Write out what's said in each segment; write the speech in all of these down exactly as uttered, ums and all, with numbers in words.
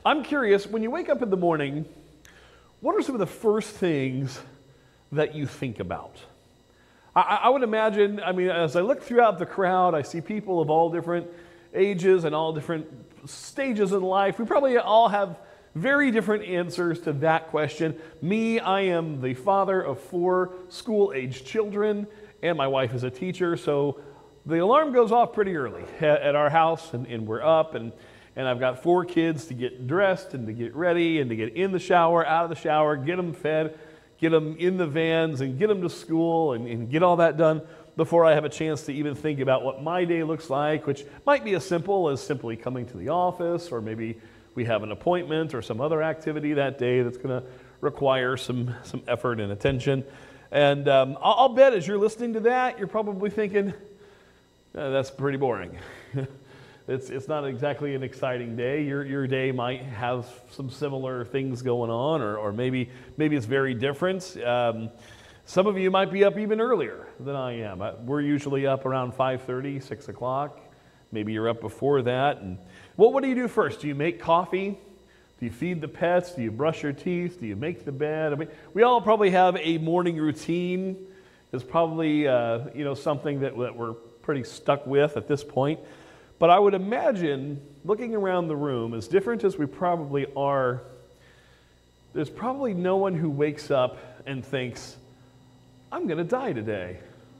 I'm curious, when you wake up in the morning, what are some of the first things that you think about? I, I would imagine, I mean, as I look throughout the crowd, I see people of all different ages and all different stages in life. We probably all have very different answers to that question. Me, I am the father of four school-aged children, and my wife is a teacher, so the alarm goes off pretty early at, at our house, and, and we're up, and, and I've got four kids to get dressed and to get ready and to get in the shower, out of the shower, get them fed, get them in the vans, and get them to school, and, and get all that done before I have a chance to even think about what my day looks like, which might be as simple as simply coming to the office, or maybe we have an appointment or some other activity that day that's going to require some, some effort and attention. And um, I'll, I'll bet as you're listening to that, you're probably thinking, Uh, that's pretty boring. it's it's not exactly an exciting day. Your your day might have some similar things going on, or or maybe maybe it's very different. Um, some of you might be up even earlier than I am. Uh, we're usually up around five thirty, six o'clock. Maybe you're up before that. And what what do you do first? Do you make coffee? Do you feed the pets? Do you brush your teeth? Do you make the bed? I mean, we all probably have a morning routine. It's probably uh, you know something that that we're pretty stuck with at this point. But I would imagine, looking around the room, as different as we probably are, there's probably no one who wakes up and thinks, I'm going to die today.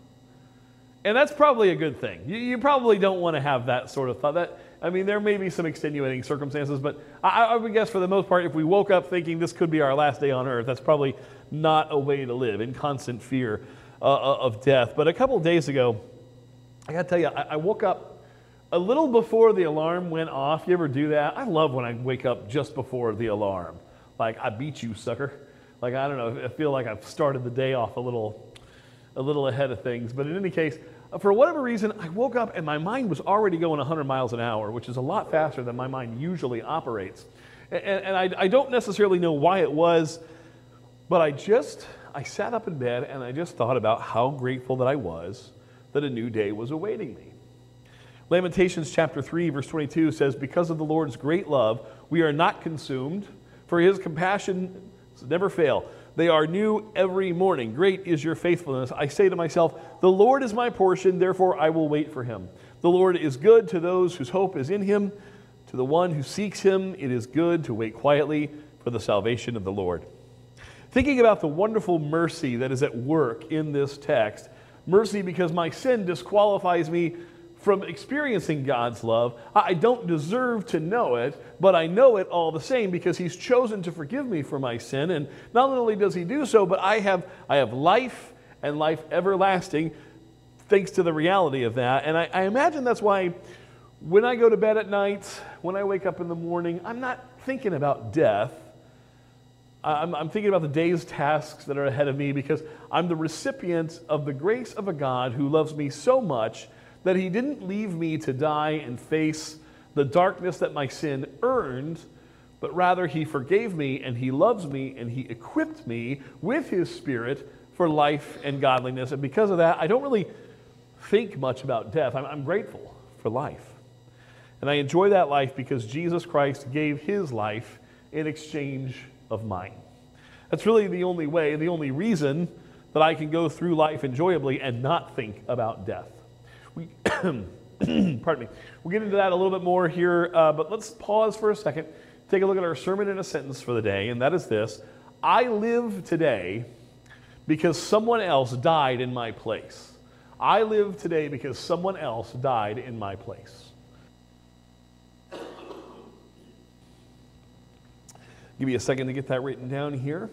And that's probably a good thing. You, you probably don't want to have that sort of thought. That, I mean, there may be some extenuating circumstances, but I, I would guess for the most part, if we woke up thinking this could be our last day on earth, that's probably not a way to live, in constant fear uh, of death. But a couple days ago, I got to tell you, I, I woke up a little before the alarm went off. You ever do that? I love when I wake up just before the alarm. Like, I beat you, sucker. Like, I don't know, I feel like I've started the day off a little, a little ahead of things. But in any case, for whatever reason, I woke up and my mind was already going one hundred miles an hour, which is a lot faster than my mind usually operates. And, and I, I don't necessarily know why it was, but I just, I sat up in bed and I just thought about how grateful that I was that a new day was awaiting me. Lamentations chapter three, verse twenty-two says, because of the Lord's great love, we are not consumed, for his compassion never fail. They are new every morning. Great is your faithfulness. I say to myself, the Lord is my portion, therefore I will wait for him. The Lord is good to those whose hope is in him. To the one who seeks him, it is good to wait quietly for the salvation of the Lord. Thinking about the wonderful mercy that is at work in this text, mercy because my sin disqualifies me from experiencing God's love. I don't deserve to know it, but I know it all the same because he's chosen to forgive me for my sin. And not only does he do so, but I have I have life and life everlasting thanks to the reality of that. And I, I imagine that's why when I go to bed at night, when I wake up in the morning, I'm not thinking about death. I'm, I'm thinking about the day's tasks that are ahead of me because I'm the recipient of the grace of a God who loves me so much that he didn't leave me to die and face the darkness that my sin earned, but rather he forgave me and he loves me and he equipped me with his Spirit for life and godliness. And because of that, I don't really think much about death. I'm, I'm grateful for life. And I enjoy that life because Jesus Christ gave his life in exchange of mine. That's really the only way, the only reason that I can go through life enjoyably and not think about death. We, pardon me. We'll get into that a little bit more here, uh, but let's pause for a second, take a look at our sermon in a sentence for the day, and that is this: I live today because someone else died in my place. I live today because someone else died in my place. Give you a second to get that written down here.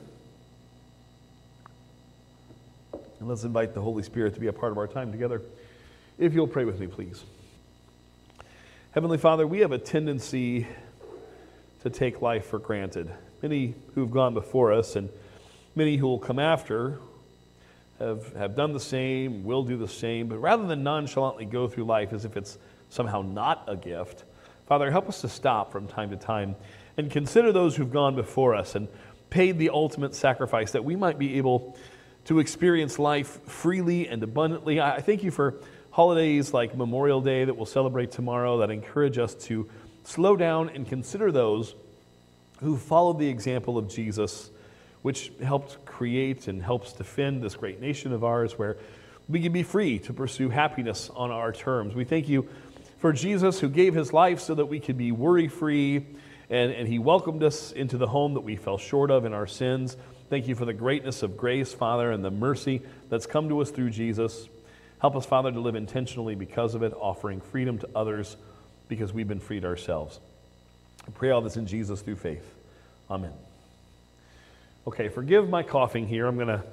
And let's invite the Holy Spirit to be a part of our time together. If you'll pray with me, please. Heavenly Father, we have a tendency to take life for granted. Many who've gone before us and many who will come after have, have done the same, will do the same, but rather than nonchalantly go through life as if it's somehow not a gift, Father, help us to stop from time to time and consider those who've gone before us and paid the ultimate sacrifice that we might be able to experience life freely and abundantly. I thank you for holidays like Memorial Day that we'll celebrate tomorrow that encourage us to slow down and consider those who followed the example of Jesus, which helped create and helps defend this great nation of ours where we can be free to pursue happiness on our terms. We thank you for Jesus who gave his life so that we could be worry-free, and, and he welcomed us into the home that we fell short of in our sins. Thank you for the greatness of grace, Father, and the mercy that's come to us through Jesus. Help us, Father, to live intentionally because of it, offering freedom to others because we've been freed ourselves. I pray all this in Jesus through faith. Amen. Okay, forgive my coughing here. I'm going to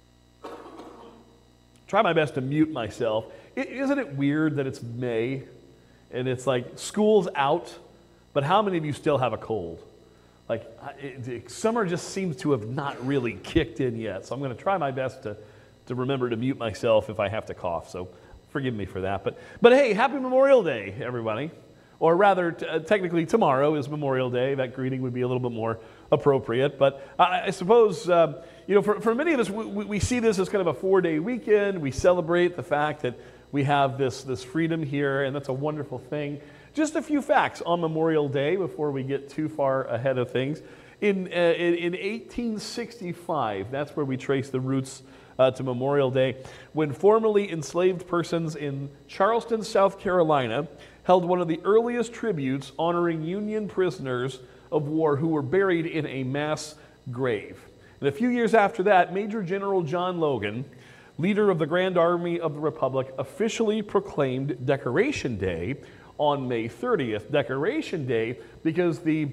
try my best to mute myself. I- isn't it weird that it's May and it's like school's out, but how many of you still have a cold? Like, it, it, summer just seems to have not really kicked in yet. So I'm going to try my best to, to remember to mute myself if I have to cough. So forgive me for that. But, but hey, happy Memorial Day, everybody. Or rather, t- uh, technically tomorrow is Memorial Day. That greeting would be a little bit more appropriate. But I, I suppose, uh, you know, for, for many of us, we, we see this as kind of a four-day weekend. We celebrate the fact that we have this, this freedom here, and that's a wonderful thing. Just a few facts on Memorial Day before we get too far ahead of things. In, uh, in, in eighteen sixty-five, that's where we trace the roots uh, to Memorial Day, when formerly enslaved persons in Charleston, South Carolina, held one of the earliest tributes honoring Union prisoners of war who were buried in a mass grave. And a few years after that, Major General John Logan, leader of the Grand Army of the Republic, officially proclaimed Decoration Day on May thirtieth. Decoration Day because the,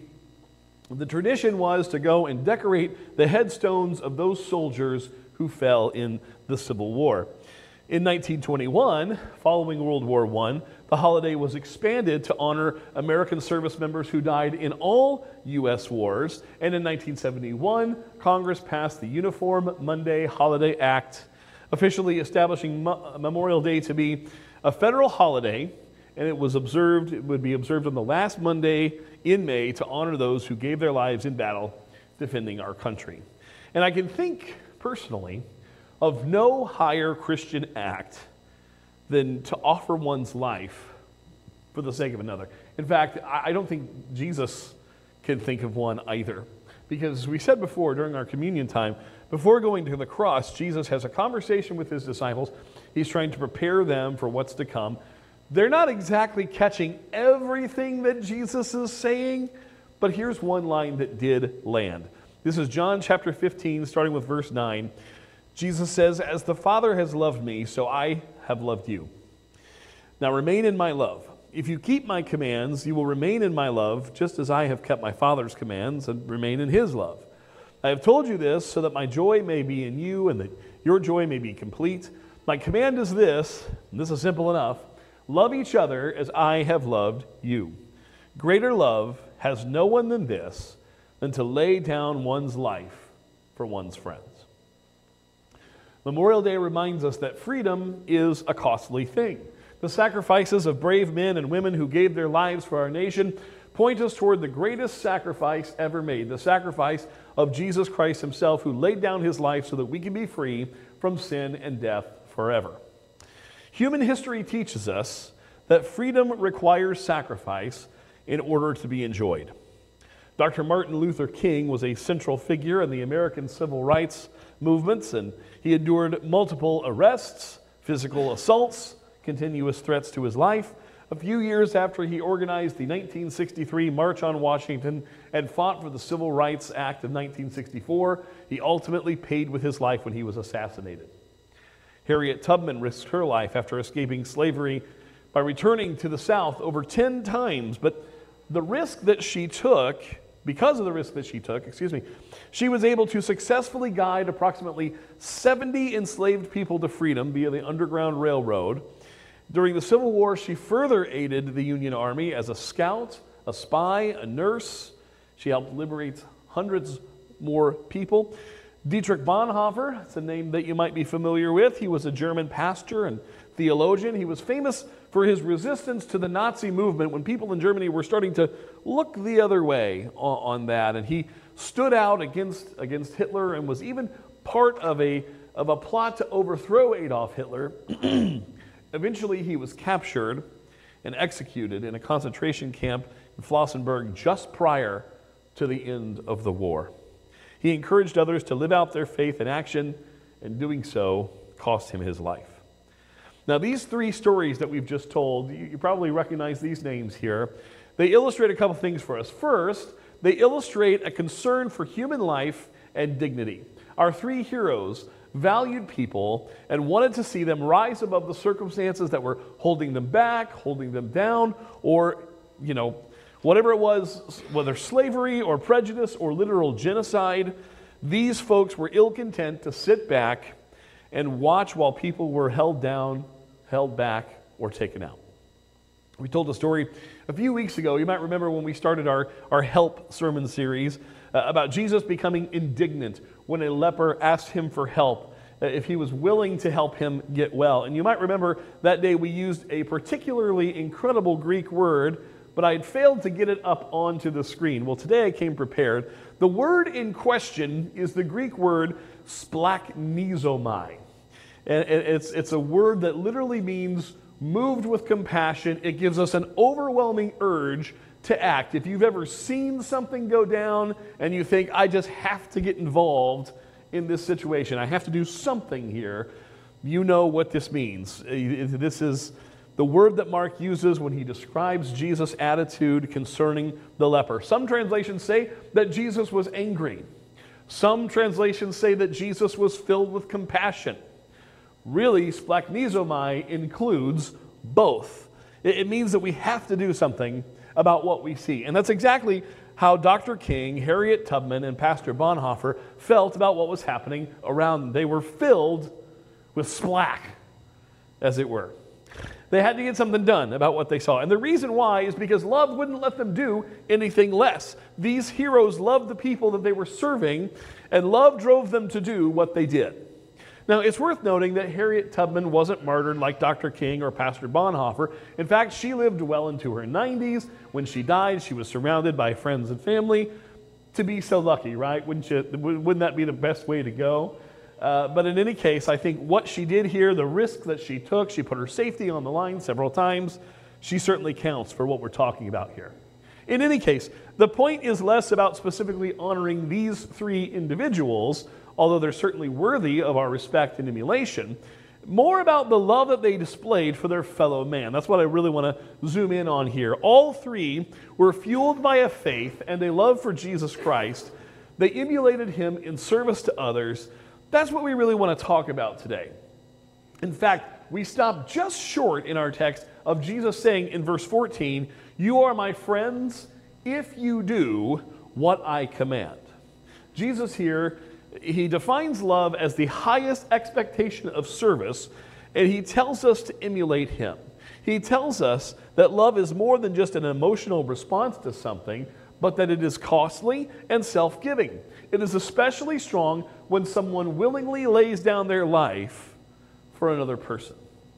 the tradition was to go and decorate the headstones of those soldiers who fell in the Civil War. In nineteen twenty-one, following World War One, the holiday was expanded to honor American service members who died in all U S wars. And in nineteen seventy-one, Congress passed the Uniform Monday Holiday Act, officially establishing Mo- Memorial Day to be a federal holiday, and it was observed, it would be observed on the last Monday in May to honor those who gave their lives in battle defending our country. And I can think personally of no higher Christian act than to offer one's life for the sake of another. In fact, I don't think Jesus can think of one either. Because as we said before during our communion time, before going to the cross, Jesus has a conversation with his disciples. He's trying to prepare them for what's to come. They're not exactly catching everything that Jesus is saying, but here's one line that did land. This is John chapter fifteen, starting with verse nine. Jesus says, "As the Father has loved me, so I have loved you. Now remain in my love. If you keep my commands, you will remain in my love, just as I have kept my Father's commands and remain in his love. I have told you this so that my joy may be in you and that your joy may be complete. My command is this," and this is simple enough, "love each other as I have loved you. Greater love has no one than this, than to lay down one's life for one's friends." Memorial Day reminds us that freedom is a costly thing. The sacrifices of brave men and women who gave their lives for our nation point us toward the greatest sacrifice ever made, the sacrifice of Jesus Christ himself, who laid down his life so that we can be free from sin and death forever. Human history teaches us that freedom requires sacrifice in order to be enjoyed. Doctor Martin Luther King was a central figure in the American civil rights movements, and he endured multiple arrests, physical assaults, continuous threats to his life. A few years after he organized the nineteen sixty-three March on Washington and fought for the Civil Rights Act of nineteen sixty-four, he ultimately paid with his life when he was assassinated. Harriet Tubman risked her life after escaping slavery by returning to the South over ten times, but the risk that she took, because of the risk that she took, excuse me, she was able to successfully guide approximately seventy enslaved people to freedom via the Underground Railroad. During the Civil War, she further aided the Union Army as a scout, a spy, a nurse. She helped liberate hundreds more people. Dietrich Bonhoeffer, it's a name that you might be familiar with. He was a German pastor and theologian. He was famous for his resistance to the Nazi movement when people in Germany were starting to look the other way on, on that. And he stood out against, against Hitler and was even part of a, of a plot to overthrow Adolf Hitler. Eventually, he was captured and executed in a concentration camp in Flossenburg just prior to the end of the war. He encouraged others to live out their faith in action, and doing so cost him his life. Now, these three stories that we've just told, you, you probably recognize these names here. They illustrate a couple things for us. First, they illustrate a concern for human life and dignity. Our three heroes valued people and wanted to see them rise above the circumstances that were holding them back, holding them down, or, you know, whatever it was, whether slavery or prejudice or literal genocide. These folks were ill content to sit back and watch while people were held down, held back, or taken out. We told a story a few weeks ago. You might remember when we started our, our Help sermon series uh, about Jesus becoming indignant when a leper asked him for help, uh, if he was willing to help him get well. And you might remember that day we used a particularly incredible Greek word, but I had failed to get it up onto the screen. Well, today I came prepared. The word in question is the Greek word splachnizomai. And it's, it's a word that literally means moved with compassion. It gives us an overwhelming urge to act. If you've ever seen something go down and you think, I just have to get involved in this situation, I have to do something here, you know what this means. This is the word that Mark uses when he describes Jesus' attitude concerning the leper. Some translations say that Jesus was angry. Some translations say that Jesus was filled with compassion. Really, splachnizomai includes both. It means that we have to do something about what we see. And that's exactly how Doctor King, Harriet Tubman, and Pastor Bonhoeffer felt about what was happening around them. They were filled with splack, as it were. They had to get something done about what they saw. And the reason why is because love wouldn't let them do anything less. These heroes loved the people that they were serving, and love drove them to do what they did. Now, it's worth noting that Harriet Tubman wasn't martyred like Doctor King or Pastor Bonhoeffer. In fact, she lived well into her nineties. When she died, she was surrounded by friends and family. To be so lucky, right? Wouldn't you, wouldn't that be the best way to go? Uh, but in any case, I think what she did here, the risk that she took, she put her safety on the line several times, she certainly counts for what we're talking about here. In any case, the point is less about specifically honoring these three individuals, although they're certainly worthy of our respect and emulation, more about the love that they displayed for their fellow man. That's what I really want to zoom in on here. All three were fueled by a faith and a love for Jesus Christ. They emulated him in service to others. That's what we really want to talk about today. In fact, we stop just short in our text of Jesus saying in verse fourteen, "You are my friends if you do what I command." Jesus here, he defines love as the highest expectation of service, and he tells us to emulate him. He tells us that love is more than just an emotional response to something, but that it is costly and self-giving. It is especially strong when someone willingly lays down their life for another person.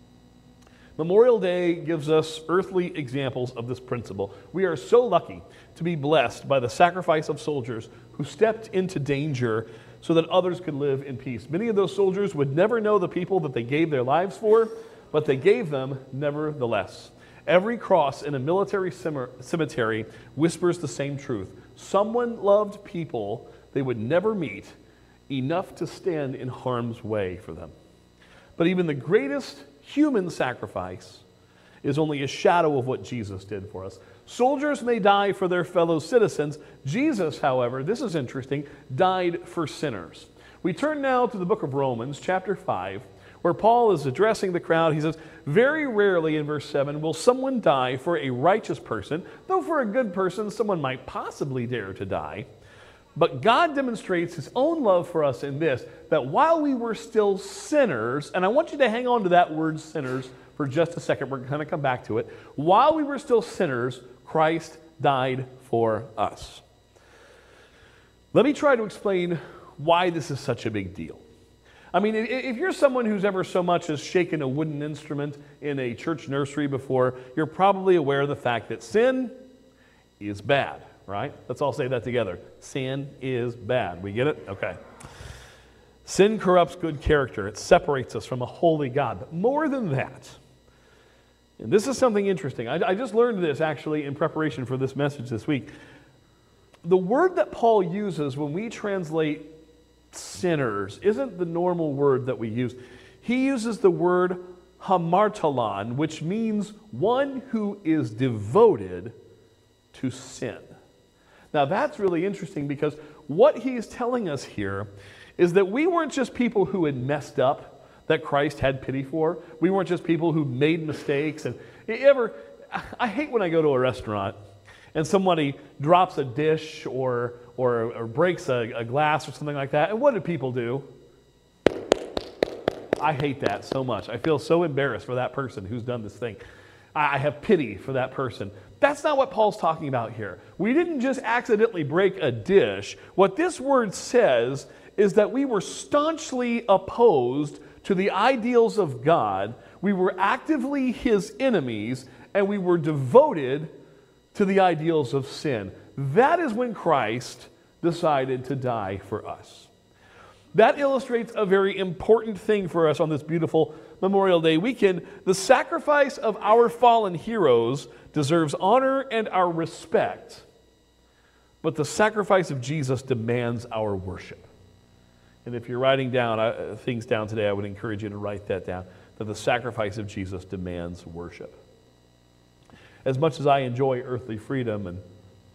Memorial Day gives us earthly examples of this principle. We are so lucky to be blessed by the sacrifice of soldiers who stepped into danger so that others could live in peace. Many of those soldiers would never know the people that they gave their lives for, but they gave them nevertheless. Every cross in a military cemetery whispers the same truth. Someone loved people they would never meet enough to stand in harm's way for them. But even the greatest human sacrifice is only a shadow of what Jesus did for us. Soldiers may die for their fellow citizens. Jesus, however, this is interesting, died for sinners. We turn now to the book of Romans, chapter five, where Paul is addressing the crowd. He says, very rarely in verse seven will someone die for a righteous person, though for a good person someone might possibly dare to die. But God demonstrates his own love for us in this, that while we were still sinners, and I want you to hang on to that word sinners for just a second, we're going to come back to it. While we were still sinners, Christ died for us. Let me try to explain why this is such a big deal. I mean, if you're someone who's ever so much as shaken a wooden instrument in a church nursery before, you're probably aware of the fact that sin is bad, right? Let's all say that together. Sin is bad. We get it? Okay. Sin corrupts good character. It separates us from a holy God. But more than that, and this is something interesting. I, I just learned this actually in preparation for this message this week. the word that Paul uses when we translate sinners isn't the normal word that we use. He uses the word hamartalon, which means one who is devoted to sin. Now that's really interesting, because what he's telling us here is that we weren't just people who had messed up that Christ had pity for. We weren't just people who made mistakes. And you ever, I hate when I go to a restaurant and somebody drops a dish or or, or breaks a, a glass or something like that. And what do people do? I hate that so much. I feel so embarrassed for that person who's done this thing. I have pity for that person. That's not what Paul's talking about here. We didn't just accidentally break a dish. What this word says is that we were staunchly opposed to the ideals of God. We were actively his enemies, and we were devoted to the ideals of sin. That is when Christ decided to die for us. That illustrates a very important thing for us on this beautiful Memorial Day weekend. The sacrifice of our fallen heroes deserves honor and our respect, but the sacrifice of Jesus demands our worship. And if you're writing down uh, things down today, I would encourage you to write that down, that the sacrifice of Jesus demands worship. As much as I enjoy earthly freedom, and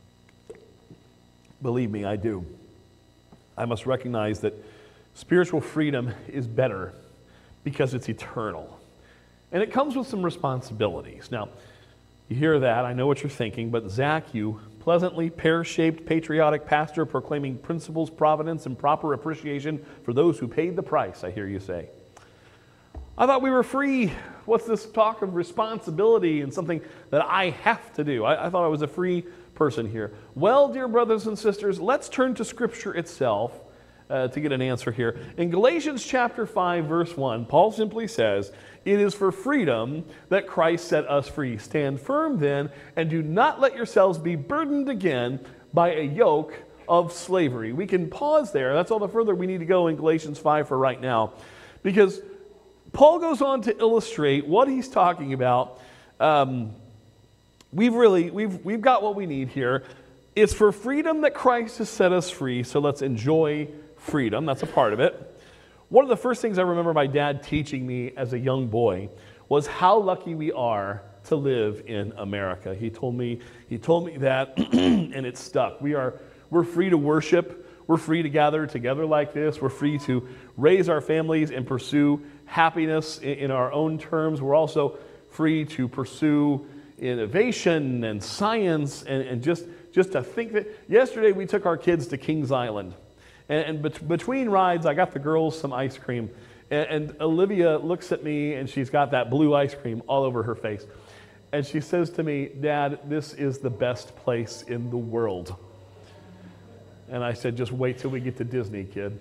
believe me, I do, I must recognize that spiritual freedom is better because it's eternal. And it comes with some responsibilities. Now, you hear that, I know what you're thinking, but Zach, you pleasantly pear-shaped patriotic pastor proclaiming principles, providence, and proper appreciation for those who paid the price, I hear you say. I thought we were free. What's this talk of responsibility and something that I have to do? I, I thought I was a free person here. Well, dear brothers and sisters, let's turn to Scripture itself uh, to get an answer here. In Galatians chapter five, verse one, Paul simply says, "It is for freedom that Christ set us free. Stand firm then, and do not let yourselves be burdened again by a yoke of slavery." We can pause there. That's all the further we need to go in Galatians five for right now, because Paul goes on to illustrate what he's talking about. Um, we've really, we've, we've got what we need here. It's for freedom that Christ has set us free, so let's enjoy freedom. That's a part of it. One of the first things I remember my dad teaching me as a young boy was how lucky we are to live in America. He told me, he told me that, and it stuck. We are, we're free to worship. We're free to gather together like this. We're free to raise our families and pursue happiness in our own terms. We're also free to pursue innovation and science, and, and just, just to think that yesterday we took our kids to Kings Island. And, and bet- between rides, I got the girls some ice cream. And, and Olivia looks at me, and she's got that blue ice cream all over her face. And she says to me, "Dad, this is the best place in the world." And I said, "Just wait till we get to Disney, kid."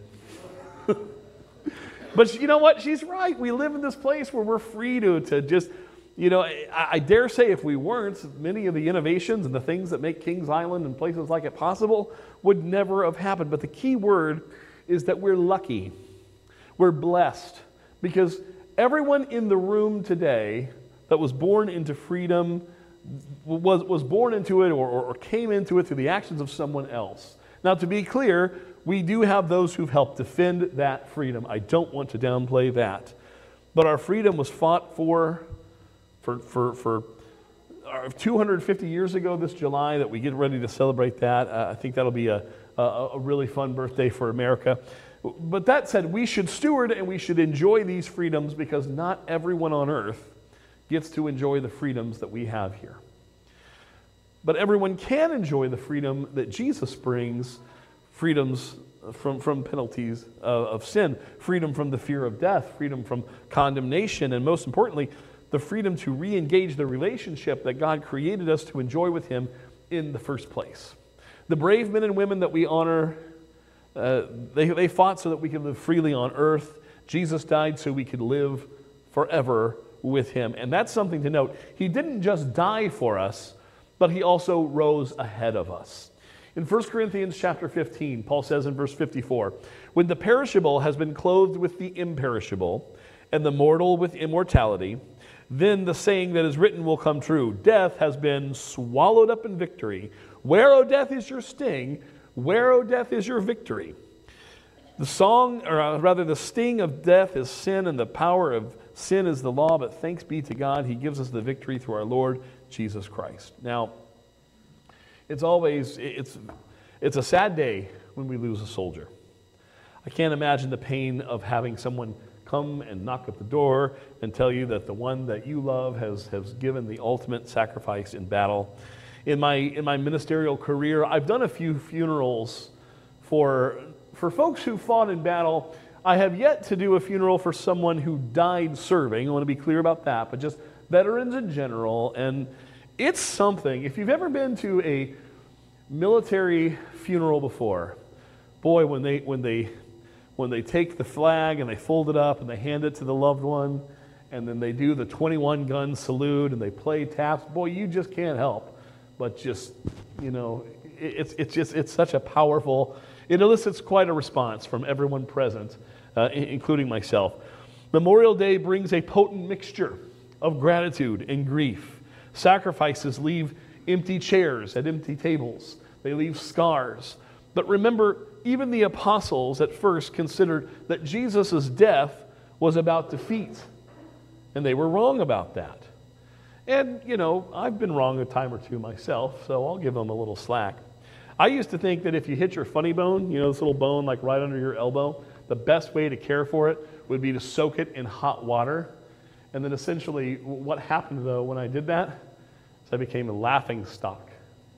But you know what? She's right. We live in this place where we're free to, to just, you know, I, I dare say if we weren't, many of the innovations and the things that make Kings Island and places like it possible would never have happened. But the key word is that we're lucky. We're blessed, because everyone in the room today that was born into freedom was, was born into it or, or came into it through the actions of someone else. Now, to be clear, we do have those who've helped defend that freedom. I don't want to downplay that. But our freedom was fought for for, for, for two hundred fifty years ago this July that we get ready to celebrate that. Uh, I think that'll be a, a, a really fun birthday for America. But that said, we should steward and we should enjoy these freedoms, because not everyone on earth gets to enjoy the freedoms that we have here. But everyone can enjoy the freedom that Jesus brings, freedoms from, from penalties of, of sin, freedom from the fear of death, freedom from condemnation, and most importantly, the freedom to re-engage the relationship that God created us to enjoy with Him in the first place. The brave men and women that we honor, uh, they, they fought so that we could live freely on earth. Jesus died so we could live forever with Him. And that's something to note. He didn't just die for us, but He also rose ahead of us. In First Corinthians chapter fifteen, Paul says in verse fifty-four, "When the perishable has been clothed with the imperishable, and the mortal with immortality, then the saying that is written will come true. Death has been swallowed up in victory. Where, O death, is your sting? Where, O death, is your victory? The song, or rather the sting of death is sin, and the power of sin is the law, but thanks be to God, he gives us the victory through our Lord Jesus Christ. Now, it's always, it's, it's a sad day when we lose a soldier. I can't imagine the pain of having someone come and knock at the door and tell you that the one that you love has, has given the ultimate sacrifice in battle. In my, in my ministerial career, I've done a few funerals for, for folks who fought in battle. I have yet to do a funeral for someone who died serving. I want to be clear about that, but just veterans in general. And it's something. If you've ever been to a military funeral before, boy, when they when they when they take the flag and they fold it up and they hand it to the loved one, and then they do the twenty-one gun salute and they play taps, boy, you just can't help but just, you know, it's it's just it's such a powerful. It elicits quite a response from everyone present, uh, including myself. Memorial Day brings a potent mixture of gratitude and grief. Sacrifices leave empty chairs at empty tables. They leave scars. But remember, even the apostles at first considered that Jesus' death was about defeat. And they were wrong about that. And, you know, I've been wrong a time or two myself, so I'll give them a little slack. I used to think that if you hit your funny bone, you know, this little bone like right under your elbow, the best way to care for it would be to soak it in hot water. And then essentially what happened, though, when I did that, is I became a laughing stock.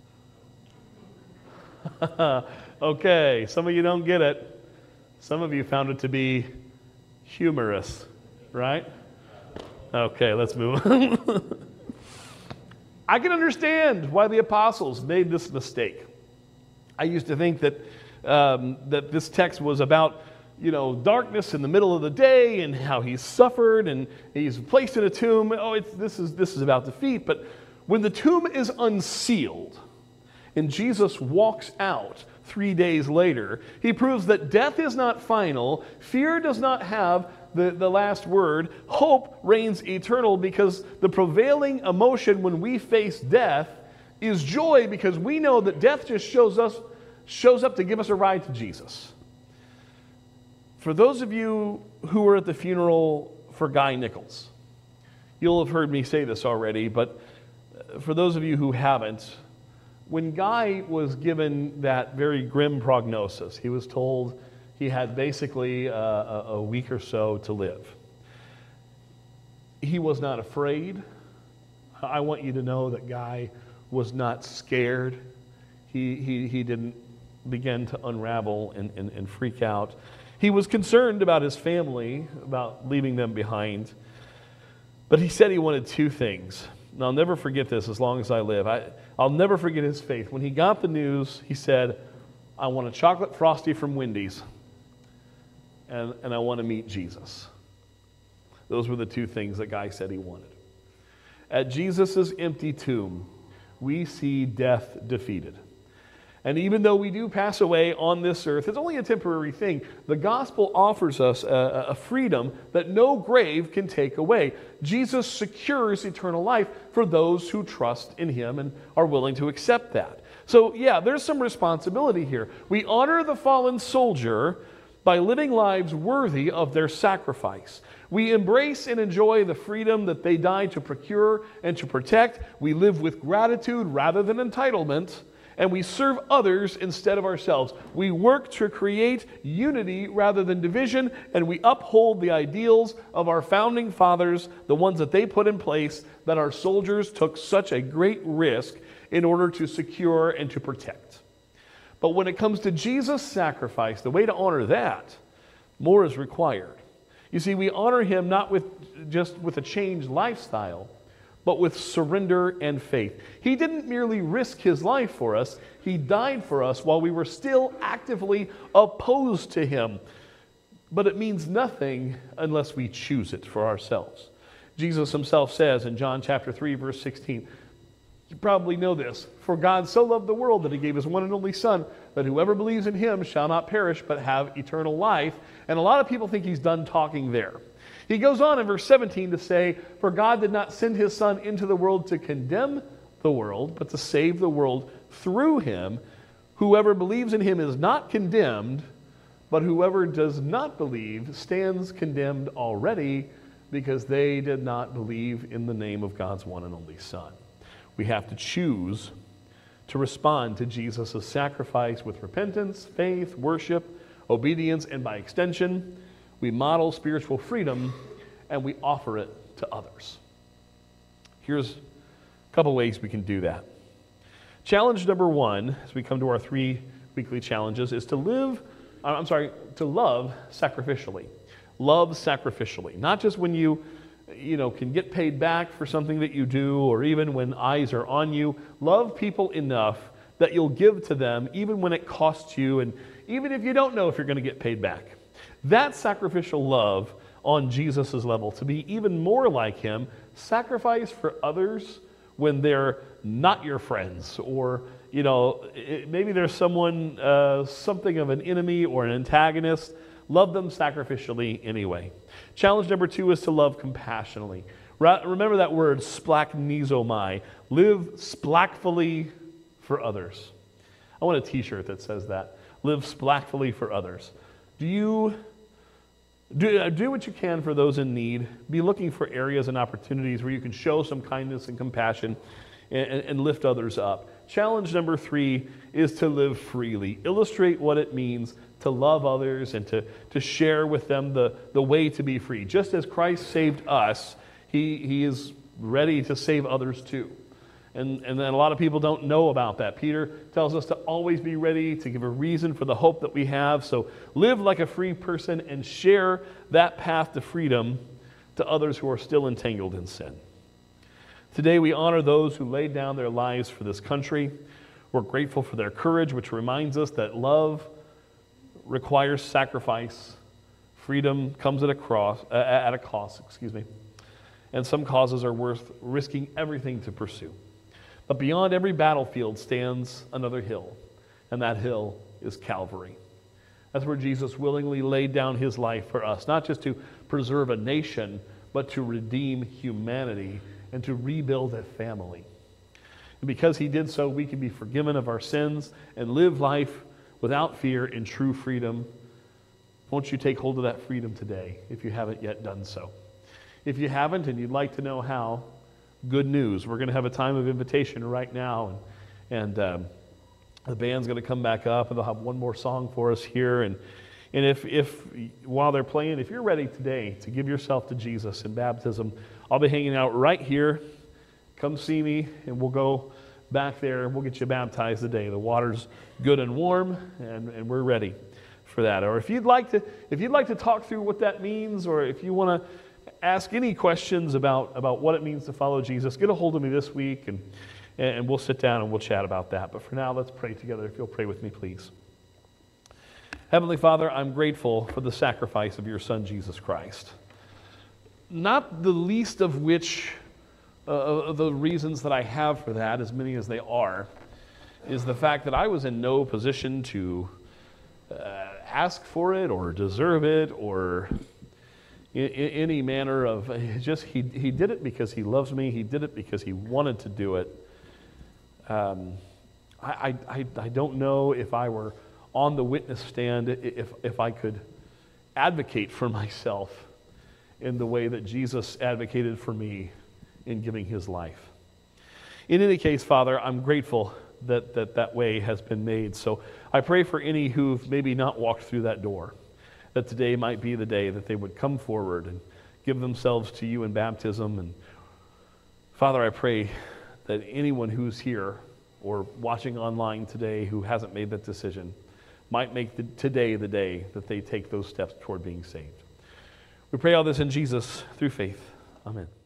Okay, some of you don't get it. Some of you found it to be humorous, right? Okay, let's move on. I can understand why the apostles made this mistake. I used to think that um, that this text was about, you know, darkness in the middle of the day and how he suffered and he's placed in a tomb. Oh, it's, this is this is about defeat. But when the tomb is unsealed and Jesus walks out three days later, he proves that death is not final, fear does not have the, the last word, hope reigns eternal, because the prevailing emotion when we face death is joy, because we know that death just shows us shows up to give us a ride to Jesus. For those of you who were at the funeral for Guy Nichols, you'll have heard me say this already, but for those of you who haven't, when Guy was given that very grim prognosis, he was told he had basically a, a, a week or so to live. He was not afraid. I want you to know that Guy was not scared. He, he, he didn't begin to unravel and, and, and freak out. He was concerned about his family, about leaving them behind. But he said he wanted two things. And I'll never forget this as long as I live. I, I'll never forget his faith. When he got the news, he said, I want a chocolate Frosty from Wendy's, and, and I want to meet Jesus. Those were the two things that Guy said he wanted. At Jesus' empty tomb, we see death defeated. And even though we do pass away on this earth, it's only a temporary thing. The gospel offers us a, a freedom that no grave can take away. Jesus secures eternal life for those who trust in him and are willing to accept that. So yeah, there's some responsibility here. We honor the fallen soldier by living lives worthy of their sacrifice. We embrace and enjoy the freedom that they died to procure and to protect. We live with gratitude rather than entitlement. And we serve others instead of ourselves. We work to create unity rather than division, and we uphold the ideals of our founding fathers, the ones that they put in place, that our soldiers took such a great risk in order to secure and to protect. But when it comes to Jesus' sacrifice, the way to honor that, more is required. You see, we honor him not with just with a changed lifestyle, but with surrender and faith. He didn't merely risk his life for us, he died for us while we were still actively opposed to him. But it means nothing unless we choose it for ourselves. Jesus himself says in John chapter three, verse sixteen, you probably know this, for God so loved the world that he gave his one and only Son, that whoever believes in him shall not perish but have eternal life. And a lot of people think he's done talking there. He goes on in verse seventeen to say, for God did not send his Son into the world to condemn the world, but to save the world through him, whoever believes in him is not condemned, but whoever does not believe stands condemned already because they did not believe in the name of God's one and only Son. We have to choose to respond to Jesus' sacrifice with repentance, faith, worship, obedience, and by extension, we model spiritual freedom and we offer it to others. Here's a couple ways we can do that. Challenge number one, as we come to our three weekly challenges, is to live, I'm sorry, to love sacrificially. Love sacrificially. Not just when you, you know, can get paid back for something that you do, or even when eyes are on you. Love people enough that you'll give to them even when it costs you, and even if you don't know if you're going to get paid back. That sacrificial love on Jesus' level, to be even more like him, sacrifice for others when they're not your friends, or you know, it, maybe there's someone, uh, something of an enemy or an antagonist. Love them sacrificially anyway. Challenge number two is to love compassionately. Ra- remember that word, splachnisomai. Live splachfully for others. I want a t-shirt that says that. Live splachfully for others. Do you do, do what you can for those in need. Be looking for areas and opportunities where you can show some kindness and compassion and, and lift others up. Challenge number three is to live freely. Illustrate what it means to love others and to, to share with them the, the way to be free. Just as Christ saved us, he, he is ready to save others too. And, and then a lot of people don't know about that. Peter tells us to always be ready to give a reason for the hope that we have. So live like a free person and share that path to freedom to others who are still entangled in sin. Today we honor those who laid down their lives for this country. We're grateful for their courage, which reminds us that love requires sacrifice. Freedom comes at a cross, uh, at a cost, excuse me. And some causes are worth risking everything to pursue. But beyond every battlefield stands another hill, and that hill is Calvary. That's where Jesus willingly laid down his life for us, not just to preserve a nation, but to redeem humanity and to rebuild a family. And because he did so, we can be forgiven of our sins and live life without fear in true freedom. Won't you take hold of that freedom today if you haven't yet done so? If you haven't and you'd like to know how, good news. We're going to have a time of invitation right now, and, and um, the band's going to come back up, and they'll have one more song for us here. And, and if, if while they're playing, if you're ready today to give yourself to Jesus in baptism, I'll be hanging out right here. Come see me, and we'll go back there, and we'll get you baptized today. The water's good and warm, and, and we're ready for that. Or if you'd like to, if you'd like to talk through what that means, or if you want to ask any questions about, about what it means to follow Jesus, get a hold of me this week, and, and we'll sit down and we'll chat about that. But for now, let's pray together. If you'll pray with me, please. Heavenly Father, I'm grateful for the sacrifice of your Son, Jesus Christ. Not the least of which, uh, of the reasons that I have for that, as many as they are, is the fact that I was in no position to uh, ask for it or deserve it or in, in any manner of, just he, he did it because he loves me. He did it because he wanted to do it. Um, I, I, I don't know if I were on the witness stand, if, if I could advocate for myself in the way that Jesus advocated for me in giving his life. In any case, Father, I'm grateful that that, that way has been made. So I pray for any who've maybe not walked through that door, that today might be the day that they would come forward and give themselves to you in baptism. And Father, I pray that anyone who's here or watching online today who hasn't made that decision might make the, today the day that they take those steps toward being saved. We pray all this in Jesus through faith. Amen.